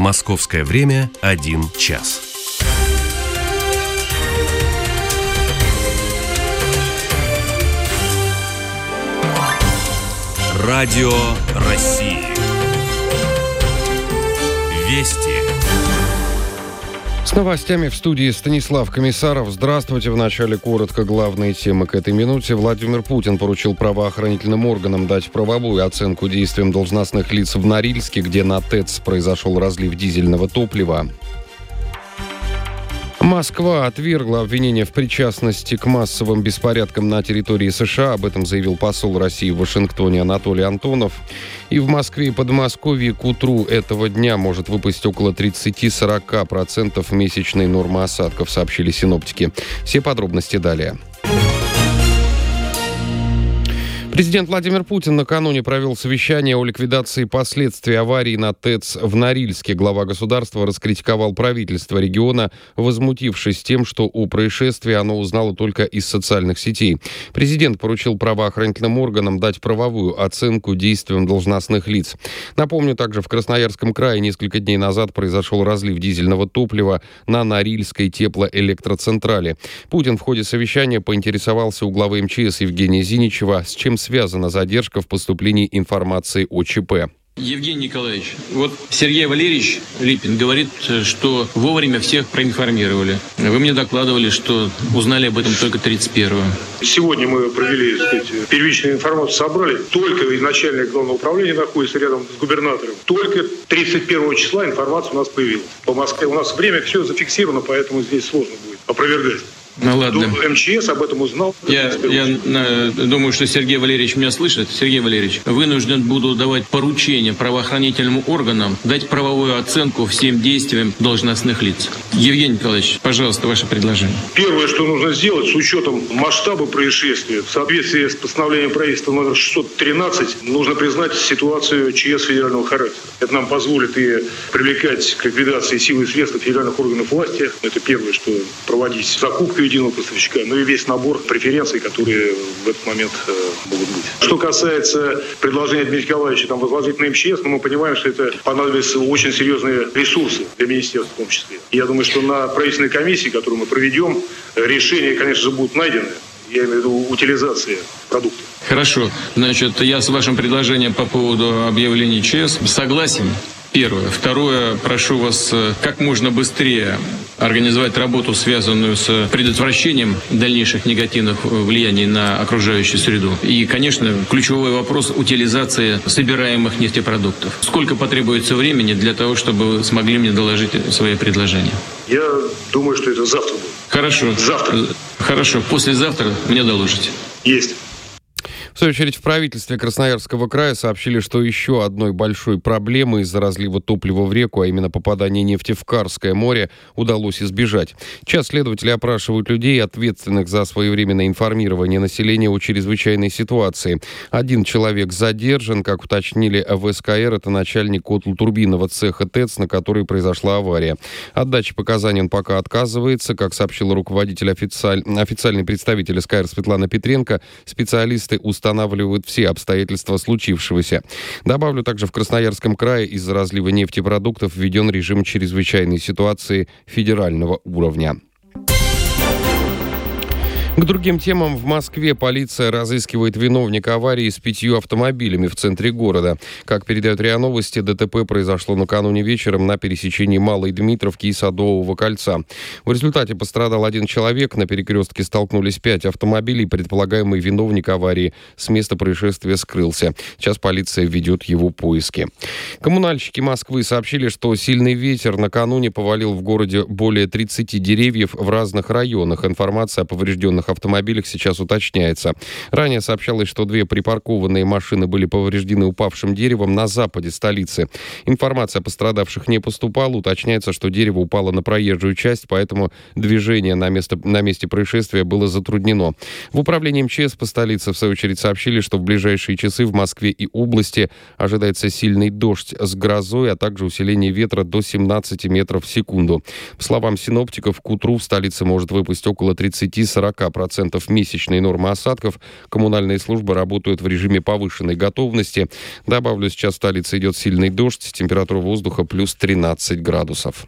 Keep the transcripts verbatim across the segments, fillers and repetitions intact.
Московское время один час. Радио России. Вести. С новостями в студии Станислав Комиссаров. Здравствуйте. В начале коротко главные темы к этой минуте. Владимир Путин поручил правоохранительным органам дать правовую оценку действиям должностных лиц в Норильске, где на ТЭЦ произошел разлив дизельного топлива. Москва отвергла обвинение в причастности к массовым беспорядкам на территории США. Об этом заявил посол России в Вашингтоне Анатолий Антонов. И в Москве и Подмосковье к утру этого дня может выпасть около тридцать-сорок процентов месячной нормы осадков, сообщили синоптики. Все подробности далее. Президент Владимир Путин накануне провел совещание о ликвидации последствий аварии на ТЭЦ в Норильске. Глава государства раскритиковал правительство региона, возмутившись тем, что о происшествии оно узнало только из социальных сетей. Президент поручил правоохранительным органам дать правовую оценку действиям должностных лиц. Напомню, также в Красноярском крае несколько дней назад произошел разлив дизельного топлива на Норильской теплоэлектроцентрале. Путин в ходе совещания поинтересовался у главы эм че эс Евгения Зиничева, с чем связана задержка в поступлении информации о ЧП. Евгений Николаевич, вот Сергей Валерьевич Липин говорит, что вовремя всех проинформировали. Вы мне докладывали, что узнали об этом только тридцать первого. Сегодня мы провели, так сказать, первичную информацию, собрали. Только начальник главного управления находится рядом с губернатором. Только тридцать первого числа информация у нас появилась. По Москве у нас время все зафиксировано, поэтому здесь сложно будет опровергать. Ну ладно. эм че эс об этом узнал. Я, я на, думаю, что Сергей Валерьевич меня слышит. Сергей Валерьевич, вынужден буду давать поручение правоохранительным органам дать правовую оценку всем действиям должностных лиц. Евгений Николаевич, пожалуйста, ваше предложение. Первое, что нужно сделать, с учетом масштаба происшествия, в соответствии с постановлением правительства номер шестьсот тринадцать, нужно признать ситуацию ЧС федерального характера. Это нам позволит и привлекать к ликвидации силы и средств федеральных органов власти. Это первое, что проводить закупку единого поставщика, ну и весь набор преференций, которые в этот момент э, могут быть. Что касается предложения Дмитрия Николаевича там, возложить на эм че эс, ну, мы понимаем, что это понадобятся очень серьезные ресурсы для министерства в том числе. Я думаю, что на правительственной комиссии, которую мы проведем, решения, конечно же, будут найдены. Я имею в виду утилизация продуктов. Хорошо. Значит, я с вашим предложением по поводу объявления ЧС согласен. Первое. Второе. Прошу вас как можно быстрее организовать работу, связанную с предотвращением дальнейших негативных влияний на окружающую среду. И, конечно, ключевой вопрос утилизации собираемых нефтепродуктов. Сколько потребуется времени для того, чтобы вы смогли мне доложить свои предложения? Я думаю, что это завтра будет. Хорошо. Завтра. Хорошо. Послезавтра мне доложите. Есть. В свою очередь, в правительстве Красноярского края сообщили, что еще одной большой проблемой из-за разлива топлива в реку, а именно попадания нефти в Карское море, удалось избежать. Сейчас следователи опрашивают людей, ответственных за своевременное информирование населения о чрезвычайной ситуации. Один человек задержан, как уточнили в эс ка эр, это начальник котлотурбинного цеха ТЭЦ, на который произошла авария. От дачи показаний он пока отказывается. Как сообщила руководитель официаль... официальный представитель эс ка эр Светлана Петренко, специалисты установили устанавливают все обстоятельства случившегося. Добавлю, также в Красноярском крае из-за разлива нефтепродуктов введен режим чрезвычайной ситуации федерального уровня. К другим темам. В Москве полиция разыскивает виновника аварии с пятью автомобилями в центре города. Как передают РИА Новости, ДТП произошло накануне вечером на пересечении Малой Дмитровки и Садового кольца. В результате пострадал один человек. На перекрестке столкнулись пять автомобилей. Предполагаемый виновник аварии с места происшествия скрылся. Сейчас полиция ведет его поиски. Коммунальщики Москвы сообщили, что сильный ветер накануне повалил в городе более тридцати деревьев в разных районах. Информация о поврежденных автомобилях сейчас уточняется. Ранее сообщалось, что две припаркованные машины были повреждены упавшим деревом на западе столицы. Информация о пострадавших не поступала. Уточняется, что дерево упало на проезжую часть, поэтому движение на, место, на месте происшествия было затруднено. В управлении эм че эс по столице, в свою очередь, сообщили, что в ближайшие часы в Москве и области ожидается сильный дождь с грозой, а также усиление ветра до семнадцати метров в секунду. По словам синоптиков, к утру в столице может выпасть около тридцати-сорока процентов месячной нормы осадков. Коммунальные службы работают в режиме повышенной готовности. Добавлю, сейчас в столице идет сильный дождь, температура воздуха плюс тринадцать градусов.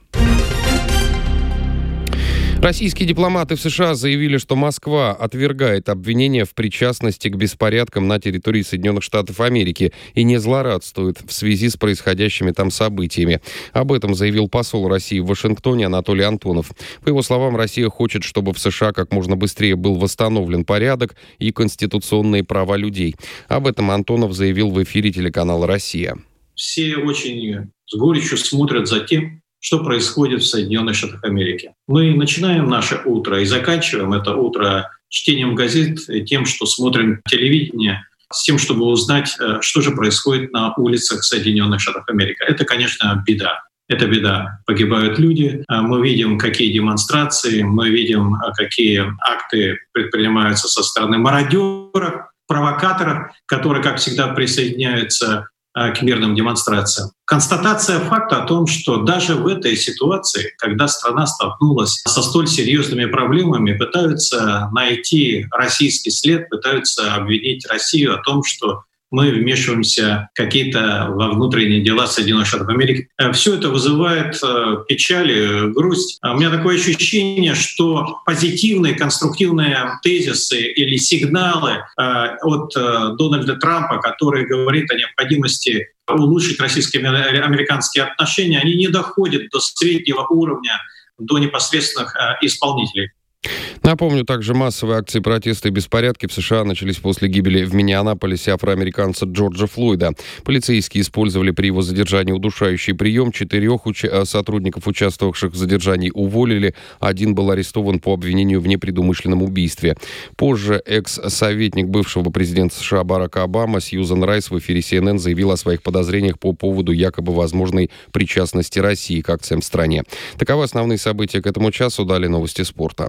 Российские дипломаты в США заявили, что Москва отвергает обвинения в причастности к беспорядкам на территории Соединенных Штатов Америки и не злорадствует в связи с происходящими там событиями. Об этом заявил посол России в Вашингтоне Анатолий Антонов. По его словам, Россия хочет, чтобы в США как можно быстрее был восстановлен порядок и конституционные права людей. Об этом Антонов заявил в эфире телеканала «Россия». Все очень с горечью смотрят за тем, что происходит в Соединенных Штатах Америки. Мы начинаем наше утро и заканчиваем это утро чтением газет, тем, что смотрим телевидение, с тем, чтобы узнать, что же происходит на улицах Соединенных Штатов Америки. Это, конечно, беда. Это беда. Погибают люди. Мы видим, какие демонстрации, мы видим, какие акты предпринимаются со стороны мародеров, провокаторов, которые, как всегда, присоединяются к мирным демонстрациям. Констатация факта о том, что даже в этой ситуации, когда страна столкнулась со столь серьезными проблемами, пытаются найти российский след, пытаются обвинить Россию о том, что мы вмешиваемся какие-то во внутренние дела Соединенных Штатов Америки. Все это вызывает печаль, грусть. У меня такое ощущение, что позитивные, конструктивные тезисы или сигналы от Дональда Трампа, который говорит о необходимости улучшить российско-американские отношения, они не доходят до среднего уровня, до непосредственных исполнителей. Напомню, также массовые акции протеста и беспорядки в США начались после гибели в Миннеаполисе афроамериканца Джорджа Флойда. Полицейские использовали при его задержании удушающий прием. Четырех уча- сотрудников, участвовавших в задержании, уволили. Один был арестован по обвинению в непредумышленном убийстве. Позже экс-советник бывшего президента США Барака Обамы Сьюзан Райс в эфире си эн эн заявила о своих подозрениях по поводу якобы возможной причастности России к акциям в стране. Таковы основные события к этому часу. Далее новости спорта.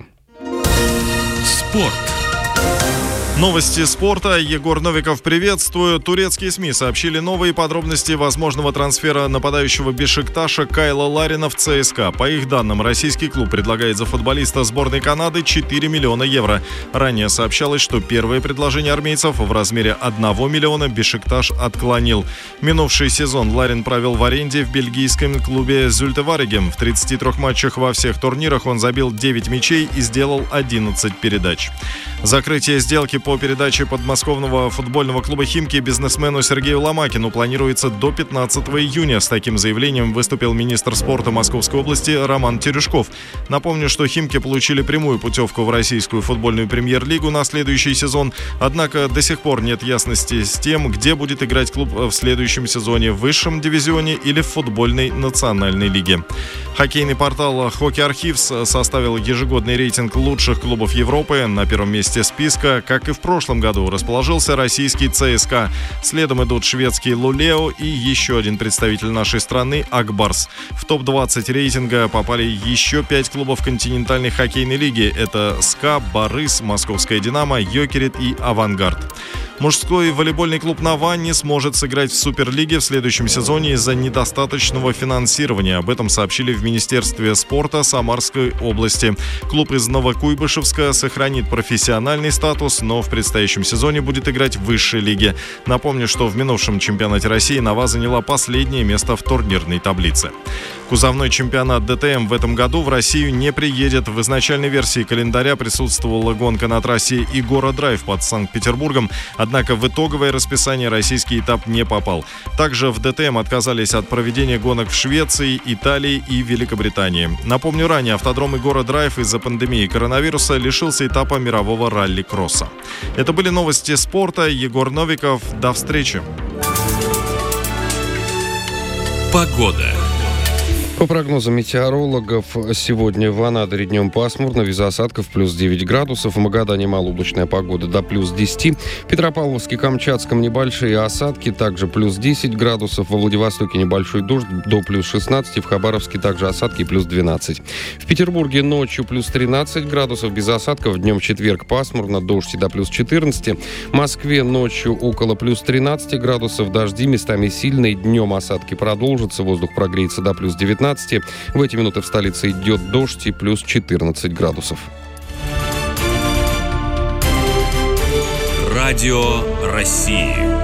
Спорт. Новости спорта. Егор Новиков, приветствую. Турецкие СМИ сообщили новые подробности возможного трансфера нападающего Бешикташа Кайла Ларина в ЦСКА. По их данным, российский клуб предлагает за футболиста сборной Канады четыре миллиона евро. Ранее сообщалось, что первое предложение армейцев в размере одного миллиона Бешикташ отклонил. Минувший сезон Ларин провел в аренде в бельгийском клубе Зюльтеварегем. В тридцати трёх матчах во всех турнирах он забил девять мячей и сделал одиннадцать передач. Закрытие сделки по передаче подмосковного футбольного клуба «Химки» бизнесмену Сергею Ломакину планируется до пятнадцатого июня. С таким заявлением выступил министр спорта Московской области Роман Терешков. Напомню, что «Химки» получили прямую путевку в российскую футбольную премьер-лигу на следующий сезон. Однако до сих пор нет ясности с тем, где будет играть клуб в следующем сезоне – в высшем дивизионе или в футбольной национальной лиге. Хоккейный портал Hockey Archives составил ежегодный рейтинг лучших клубов Европы. На первом месте списка, как и в прошлом году, расположился российский ЦСКА. Следом идут шведский Лулео и еще один представитель нашей страны – Акбарс. В топ двадцать рейтинга попали еще пять клубов континентальной хоккейной лиги. Это СКА, Борис, Московская Динамо, Йокерит и Авангард. Мужской волейбольный клуб «Нова» не сможет сыграть в Суперлиге в следующем сезоне из-за недостаточного финансирования. Об этом сообщили в Министерстве спорта Самарской области. Клуб из Новокуйбышевска сохранит профессиональный статус, но в предстоящем сезоне будет играть в высшей лиге. Напомню, что в минувшем чемпионате России «Нова» заняла последнее место в турнирной таблице. Кузовной чемпионат ДТМ в этом году в Россию не приедет. В изначальной версии календаря присутствовала гонка на трассе Игора-Драйв под Санкт-Петербургом, однако в итоговое расписание российский этап не попал. Также в ДТМ отказались от проведения гонок в Швеции, Италии и Великобритании. Напомню, ранее автодром Игора-Драйв из-за пандемии коронавируса лишился этапа мирового ралли-кросса. Это были новости спорта. Егор Новиков. До встречи. Погода. По прогнозам метеорологов, сегодня в Анадыре днем пасмурно, без осадков плюс девять градусов, в Магадане малооблачная погода до плюс десять, в Петропавловске, Камчатском небольшие осадки, также плюс десять градусов, во Владивостоке небольшой дождь до плюс шестнадцать, в Хабаровске также осадки плюс двенадцать. В Петербурге ночью плюс тринадцать градусов, без осадков, днем в четверг пасмурно, дождь до плюс четырнадцать, в Москве ночью около плюс тринадцать градусов, дожди местами сильные, днем осадки продолжатся, воздух прогреется до плюс девятнадцать. В эти минуты в столице идет дождь и плюс четырнадцать градусов. Радио России.